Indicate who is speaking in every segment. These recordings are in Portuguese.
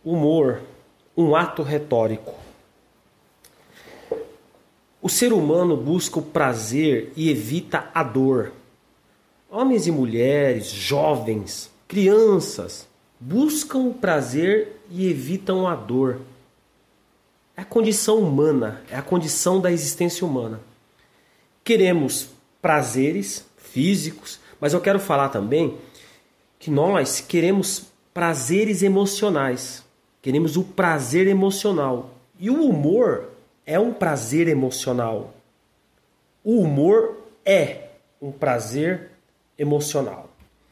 Speaker 1: Humor, um ato retórico. O ser humano busca o prazer e evita a dor. Homens e mulheres, jovens, crianças, buscam o prazer e evitam a dor. É a condição humana, é a condição da existência humana. Queremos prazeres físicos, mas eu quero falar também que nós queremos prazeres emocionais. Queremos o prazer emocional. E o humor é um prazer emocional. O humor é um prazer emocional.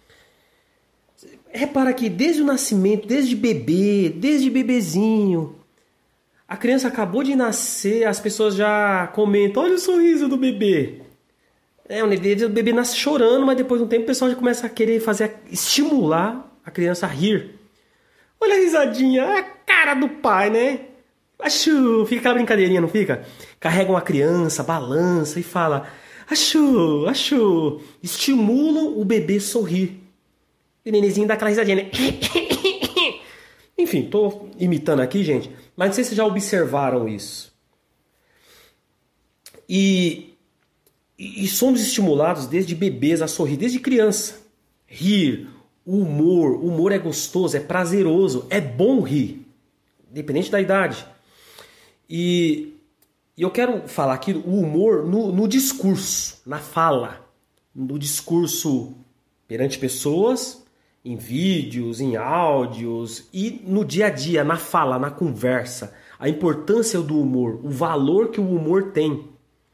Speaker 1: Repara que desde o nascimento, desde bebezinho, a criança acabou de nascer, as pessoas já comentam, olha o sorriso do bebê. O bebê nasce chorando, mas depois de um tempo o pessoal já começa a querer estimular a criança a rir. Olha a risadinha, a cara do pai, né? Achu, fica aquela brincadeirinha, não fica? Carrega uma criança, balança e fala, achu, achu. Estimulam o bebê a sorrir. E o nenenzinho dá aquela risadinha, né? Enfim, tô imitando aqui, gente, mas não sei se vocês já observaram isso. E somos estimulados desde bebês a sorrir, desde criança. Rir, o humor é gostoso, é prazeroso, é bom rir, independente da idade. E eu quero falar aqui o humor no discurso, na fala, no discurso perante pessoas, em vídeos, em áudios e no dia a dia, na fala, na conversa. A importância do humor, o valor que o humor tem.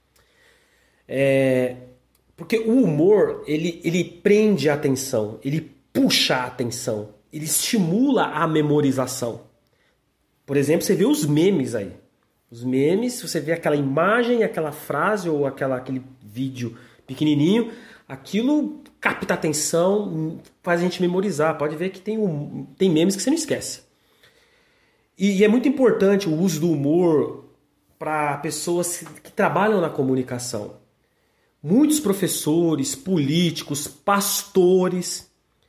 Speaker 1: Porque o humor, ele prende a atenção, ele puxa a atenção, ele estimula a memorização. Por exemplo, você vê os memes aí. Os memes, você vê aquela imagem, aquela frase ou aquele vídeo pequenininho, aquilo capta a atenção, faz a gente memorizar. Pode ver que tem memes que você não esquece. E é muito importante o uso do humor para pessoas que trabalham na comunicação. Muitos professores, políticos, pastores,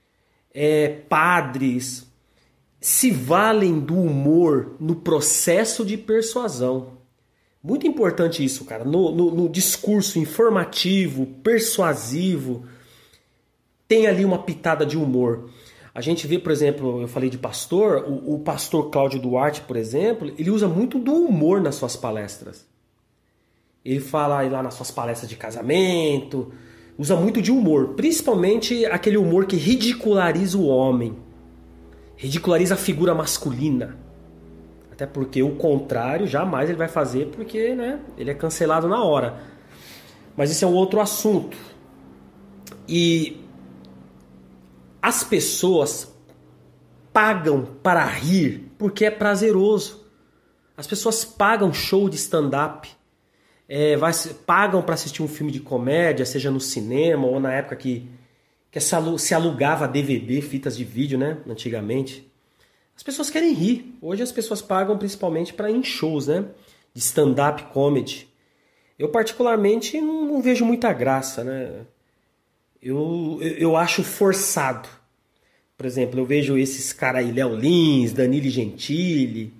Speaker 1: padres se valem do humor no processo de persuasão. Muito importante isso, cara. No discurso informativo, persuasivo, tem ali uma pitada de humor. A gente vê, por exemplo, eu falei de pastor, o pastor Cláudio Duarte, por exemplo, ele usa muito do humor nas suas palestras. Ele fala aí lá nas suas palestras de casamento, usa muito de humor, principalmente aquele humor que ridiculariza o homem, ridiculariza a figura masculina. Até porque o contrário jamais ele vai fazer, porque, né, ele é cancelado na hora. Mas isso é um outro assunto. E as pessoas pagam para rir porque é prazeroso. As pessoas pagam show de stand-up. Pagam para assistir um filme de comédia, seja no cinema ou na época que se alugava DVD, fitas de vídeo, né? Antigamente. As pessoas querem rir. Hoje as pessoas pagam principalmente para ir em shows, né? De stand-up comedy. Eu particularmente não vejo muita graça, né? Eu acho forçado. Por exemplo, eu vejo esses caras aí, Léo Lins, Danilo Gentili.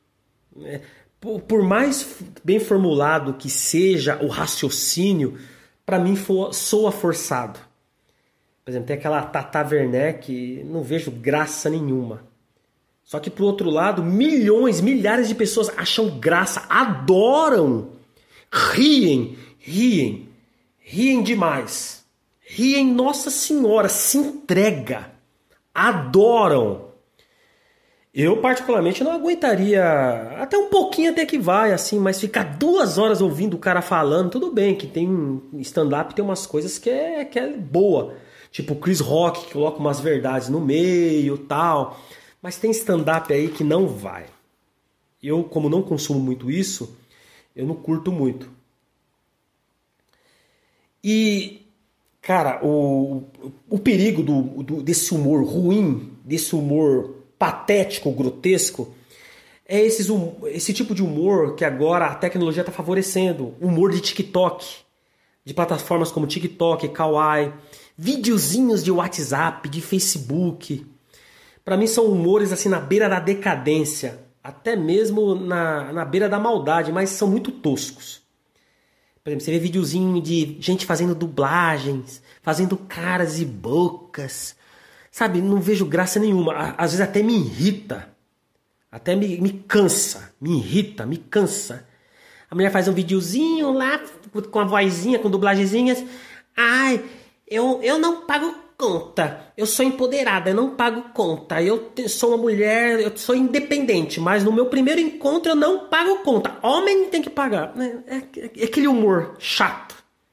Speaker 1: Por mais bem formulado que seja o raciocínio, para mim soa forçado. Por exemplo, tem aquela Tata Werneck que não vejo graça nenhuma. Só que, por outro lado, milhares de pessoas acham graça, adoram, riem demais. Riem, Nossa Senhora, se entrega, adoram. Eu, particularmente, não aguentaria, até um pouquinho até que vai, assim, mas ficar 2 horas ouvindo o cara falando, tudo bem, que tem stand-up, tem umas coisas que é boa. Tipo o Chris Rock, que coloca umas verdades no meio e tal. Mas tem stand-up aí que não vai. Eu, como não consumo muito isso, eu não curto muito. E, cara, o perigo desse humor ruim, desse humor patético, grotesco, é esse tipo de humor que agora a tecnologia está favorecendo. Humor de TikTok, de plataformas como TikTok, Kawaii, videozinhos de WhatsApp, de Facebook. Pra mim são humores assim na beira da decadência, até mesmo na beira da maldade, mas são muito toscos. Por exemplo, você vê videozinho de gente fazendo dublagens, fazendo caras e bocas. Sabe, não vejo graça nenhuma. Às vezes até me irrita. Até me cansa. Me irrita, me cansa. A mulher faz um videozinho lá, com a vozinha, com dublagenzinhas. Ai, eu não pago conta. Eu sou empoderada, eu não pago conta. Eu sou uma mulher, eu sou independente. Mas no meu primeiro encontro eu não pago conta. Homem tem que pagar. É aquele humor chato.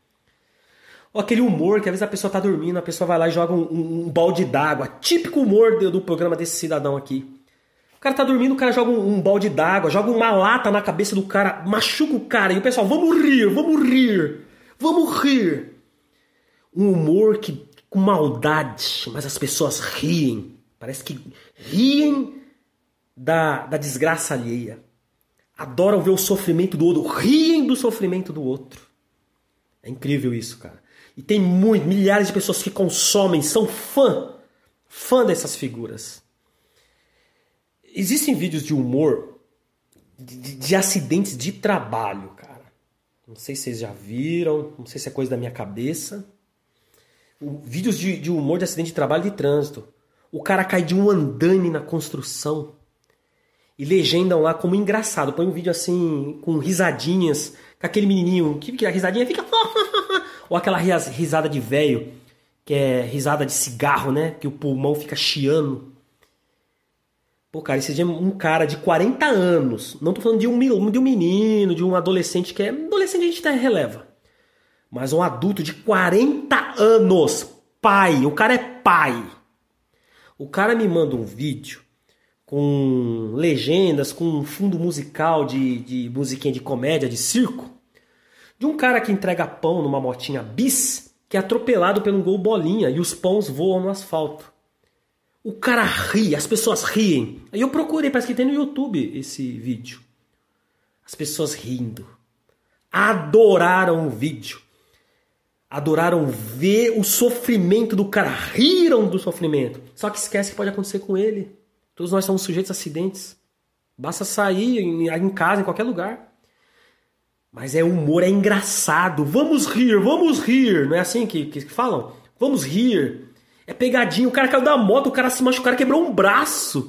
Speaker 1: Ou aquele humor que às vezes a pessoa tá dormindo, a pessoa vai lá e joga um balde d'água. Típico humor do programa desse cidadão aqui. O cara tá dormindo, o cara joga um balde d'água, joga uma lata na cabeça do cara, machuca o cara. E o pessoal, vamos rir, vamos rir, vamos rir. Um humor com maldade, mas as pessoas riem. Parece que riem da desgraça alheia. Adoram ver o sofrimento do outro, riem do sofrimento do outro. É incrível isso, cara. E tem milhares de pessoas que consomem, são fã dessas figuras. Existem vídeos de humor de acidentes de trabalho, cara. Não sei se vocês já viram, não sei se é coisa da minha cabeça. Vídeos de humor de acidente de trabalho e de trânsito. O cara cai de um andaime na construção e legendam lá como engraçado. Põe um vídeo assim, com risadinhas, com aquele menininho que a risadinha fica... Ou aquela risada de velho, que é risada de cigarro, né? Que o pulmão fica chiando. Pô, cara, esse dia um cara de 40 anos, não tô falando de um menino, de um adolescente, que é... Adolescente a gente até releva. Mas um adulto de 40 anos, pai, o cara é pai. O cara me manda um vídeo com legendas, com um fundo musical de musiquinha de comédia, de circo, de um cara que entrega pão numa motinha bis, que é atropelado pelo gol bolinha e os pães voam no asfalto. O cara ri, as pessoas riem. Aí eu procurei, parece que tem no YouTube esse vídeo. As pessoas rindo. Adoraram o vídeo. Adoraram ver o sofrimento do cara. Riram do sofrimento. Só que esquece que pode acontecer com ele. Todos nós somos sujeitos a acidentes. Basta sair em casa, em qualquer lugar. Mas o humor é engraçado. Vamos rir, vamos rir. Não é assim que falam? Vamos rir. É pegadinha. O cara caiu da moto, o cara se machucou, o cara quebrou um braço.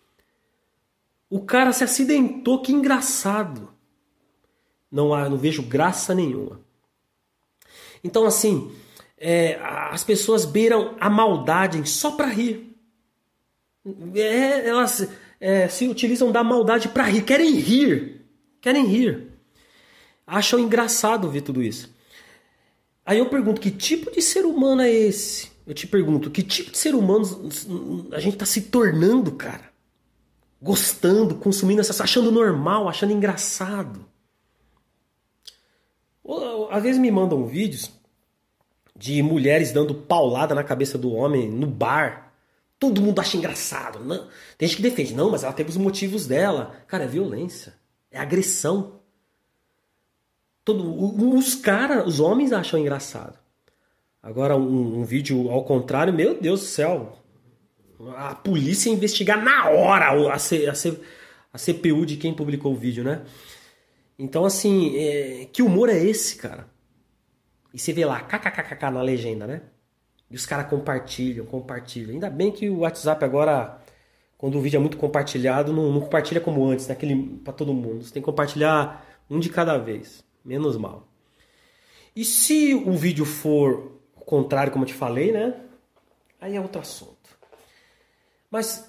Speaker 1: O cara se acidentou, que engraçado. Não vejo graça nenhuma. Então, assim, as pessoas beiram a maldade só para rir. Elas se utilizam da maldade para rir. Querem rir. Acham engraçado ver tudo isso. Aí eu pergunto, que tipo de ser humano é esse? Eu te pergunto, que tipo de ser humano a gente está se tornando, cara? Gostando, consumindo, achando normal, achando engraçado. Às vezes me mandam vídeos de mulheres dando paulada na cabeça do homem no bar. Todo mundo acha engraçado. Não, tem gente que defende, não, mas ela teve os motivos dela. Cara, é violência, é agressão. Os homens acham engraçado. Agora, um vídeo ao contrário, meu Deus do céu. A polícia investigar na hora a CPU de quem publicou o vídeo, né? Então, assim, que humor é esse, cara? E você vê lá, kkkk na legenda, né? E os caras compartilham. Ainda bem que o WhatsApp agora, quando o vídeo é muito compartilhado, não compartilha como antes, né? Pra todo mundo. Você tem que compartilhar um de cada vez. Menos mal. E se o vídeo for o contrário, como eu te falei, né? Aí é outro assunto. Mas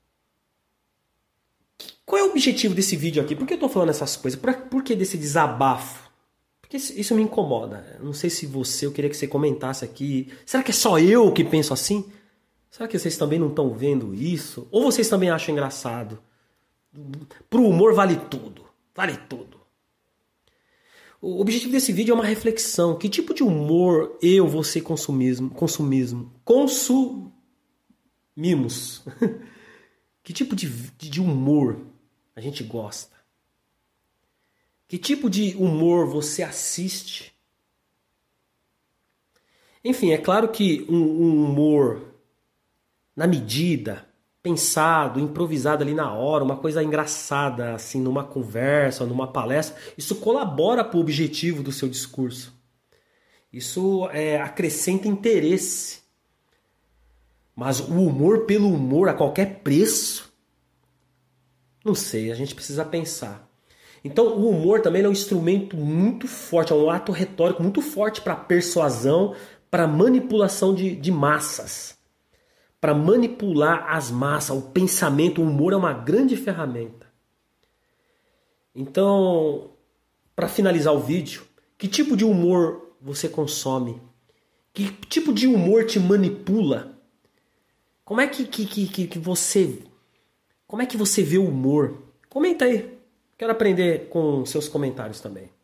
Speaker 1: qual é o objetivo desse vídeo aqui? Por que eu tô falando essas coisas? Por que desse desabafo? Porque isso me incomoda. Eu não sei se eu queria que você comentasse aqui. Será que é só eu que penso assim? Será que vocês também não estão vendo isso? Ou vocês também acham engraçado? Pro humor vale tudo. Vale tudo. O objetivo desse vídeo é uma reflexão. Que tipo de humor você consumimos? Que tipo de humor a gente gosta? Que tipo de humor você assiste? Enfim, é claro que um humor na medida, pensado, improvisado ali na hora, uma coisa engraçada, assim, numa conversa, numa palestra, isso colabora para o objetivo do seu discurso. Isso acrescenta interesse. Mas o humor pelo humor a qualquer preço? Não sei, a gente precisa pensar. Então o humor também é um instrumento muito forte, é um ato retórico muito forte para persuasão, para manipulação de massas. Para manipular as massas, o pensamento, o humor é uma grande ferramenta. Então, para finalizar o vídeo, que tipo de humor você consome? Que tipo de humor te manipula? Como é que você vê o humor? Comenta aí. Quero aprender com seus comentários também.